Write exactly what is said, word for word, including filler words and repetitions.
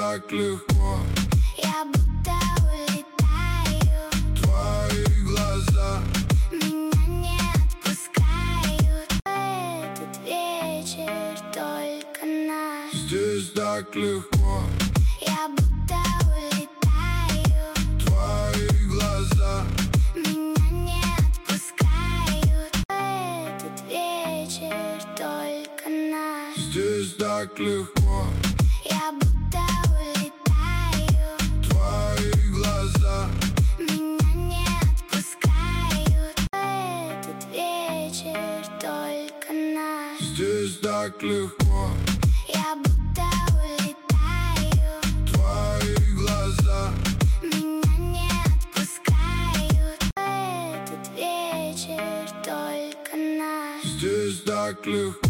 так легко. Я будто улетаю. Твои глаза меня не отпускают. Этот вечер только наш. здесь так легко. Я будто улетаю. Твои глаза меня не отпускают. Этот вечер только наш. здесь так легко. Я будто улетаю. Твои глаза меня не отпускают. Этот вечер только наш. здесь так легко. Я будто улетаю. Твои глаза меня не отпускают. Этот вечер только наш. здесь так легко.